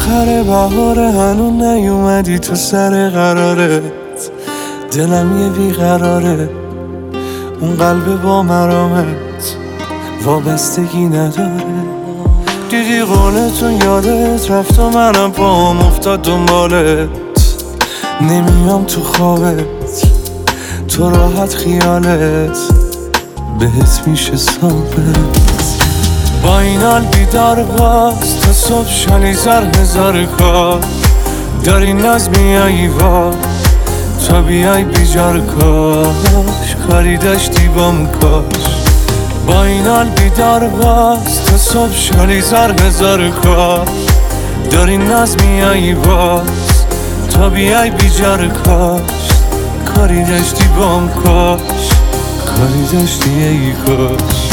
آخر بهاره هنون نیومدی تو سر قرارت، دلم یه بیقراره، اون قلب با مرامت وابستگی نداره. دیدی قولتون یادت رفت و منم پام افتاد دنبالت، نمیام تو خوابت، تو راحت خیالت بهت میشه ثابت. با این حال بیدار باز تا صبح شالی هزار کار داری ناز میایی وا تا بیای بیجار کاش کاری داشتی بام کاش. با این حال بیدار باز تا صبح شالی هزار کار داری ناز میایی باز تا بیای بیجار کاش کاری داشتی بام کاش کاری داشتی ای کاش.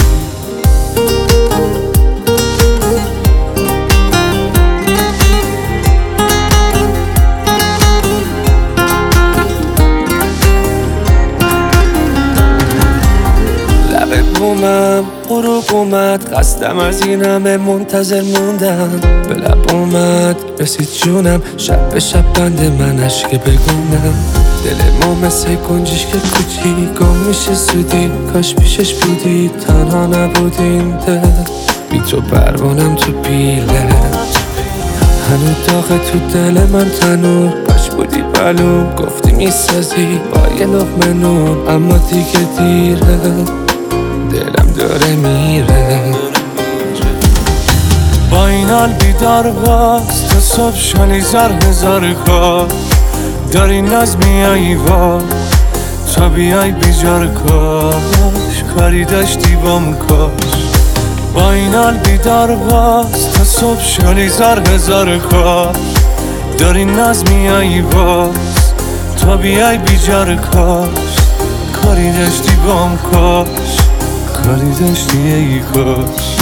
بومم غروب اومد، قصدم از این همه منتظر موندم. به لب اومد رسید جونم، شب به شب بند من عشق بگونم. دل ما مثل گنجیش که کوچی گم میشه زودی، کاش پیشش بودی تنها نبودیم دل. بی تو پروانم تو پیله، هنو داغه تو دل من تنور. باش بودی بلوم گفتی میسازی با یه لقمه نون، اما دیگه دیره دلم داره میره. با این حال بیدار باز تا صبح شالی هزار کار داری ناز میایی وا تا بیای بیجار کاش کاری داشتی بام کاش. با این حال بیدار باز تا صبح شالی هزار کار داری ناز میایی باز تا بیای بیجار کاش کاری داشتی بام کاش کاری داشتی ای کاش.